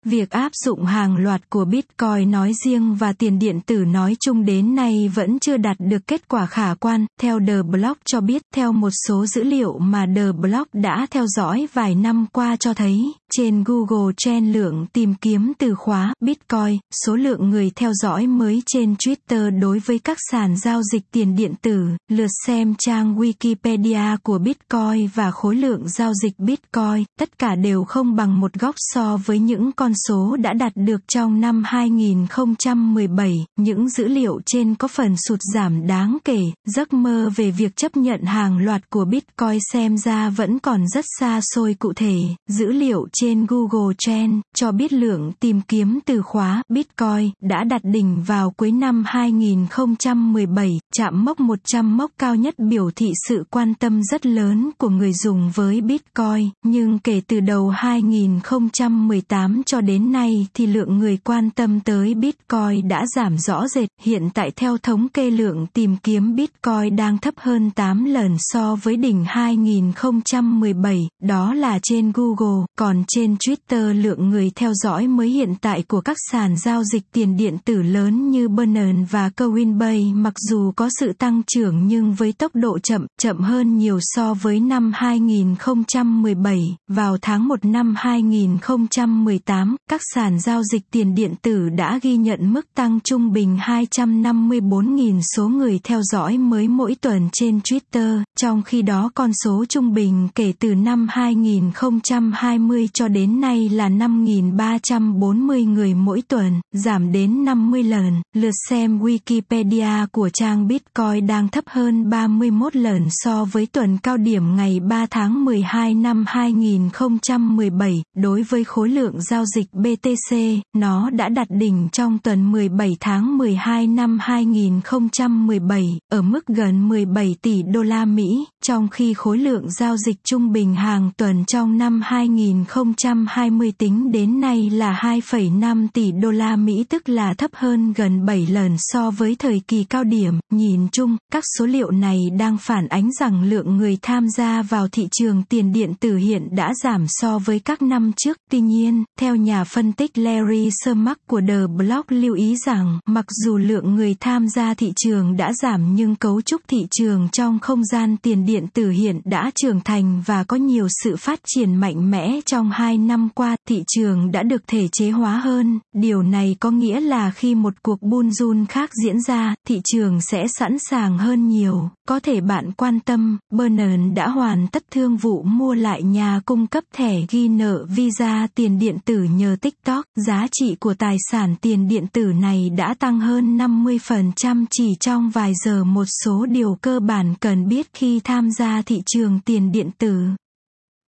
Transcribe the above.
Việc áp dụng hàng loạt của Bitcoin nói riêng và tiền điện tử nói chung đến nay vẫn chưa đạt được kết quả khả quan, theo The Block cho biết. Theo một số dữ liệu mà The Block đã theo dõi vài năm qua cho thấy, trên Google Trends lượng tìm kiếm từ khóa Bitcoin, số lượng người theo dõi mới trên Twitter đối với các sàn giao dịch tiền điện tử, lượt xem trang Wikipedia của Bitcoin và khối lượng giao dịch Bitcoin, tất cả đều không bằng một góc so với những con số đã đạt được trong năm 2017. Những dữ liệu trên có phần sụt giảm đáng kể, giấc mơ về việc chấp nhận hàng loạt của Bitcoin xem ra vẫn còn rất xa xôi. Cụ thể, dữ liệu trên Google Trends cho biết lượng tìm kiếm từ khóa Bitcoin đã đạt đỉnh vào cuối năm 2017, chạm mốc 100, mốc cao nhất biểu thị sự quan tâm rất lớn của người dùng với Bitcoin, nhưng kể từ đầu 2018 cho đến nay thì lượng người quan tâm tới Bitcoin đã giảm rõ rệt. Hiện tại theo thống kê lượng tìm kiếm Bitcoin đang thấp hơn 8 lần so với đỉnh 2017, đó là trên Google. Còn trên Twitter, lượng người theo dõi mới hiện tại của các sàn giao dịch tiền điện tử lớn như Binance và Coinbase mặc dù có sự tăng trưởng nhưng với tốc độ chậm hơn nhiều so với năm 2017. Vào tháng 1 năm 2018, các sàn giao dịch tiền điện tử đã ghi nhận mức tăng trung bình 254.000 số người theo dõi mới mỗi tuần trên Twitter, trong khi đó con số trung bình kể từ năm 2020 cho đến nay là 5.340 người mỗi tuần, giảm đến 50 lần. Lượt xem Wikipedia của trang Bitcoin đang thấp hơn 31 lần so với tuần cao điểm ngày 3 tháng 12 năm 2017. Đối với khối lượng giao dịch BTC, nó đã đạt đỉnh trong tuần 17 tháng 12 năm 2017, ở mức gần 17 tỷ đô la Mỹ, trong khi khối lượng giao dịch trung bình hàng tuần trong năm 2020 tính đến nay là 2,5 tỷ đô la Mỹ, tức là thấp hơn gần 7 lần so với thời kỳ cao điểm. Nhìn chung, các số liệu này đang phản ánh rằng lượng người tham gia vào thị trường tiền điện tử hiện đã giảm so với các năm trước. Tuy nhiên, theo nhà phân tích Larry Summers của The Block lưu ý rằng, mặc dù lượng người tham gia thị trường đã giảm nhưng cấu trúc thị trường trong không gian tiền điện tử hiện đã trưởng thành và có nhiều sự phát triển mạnh mẽ trong 2 năm qua. Thị trường đã được thể chế hóa hơn. Điều này có nghĩa là khi một cuộc bull run khác diễn ra, thị trường sẽ sẵn sàng hơn nhiều. Có thể bạn quan tâm, Binance đã hoàn tất thương vụ mua lại nhà cung cấp thẻ ghi nợ Visa tiền điện tử nhờ TikTok. Giá trị của tài sản tiền điện tử này đã tăng hơn 50% chỉ trong vài giờ. Một số điều cơ bản cần biết khi tham gia thị trường tiền điện tử.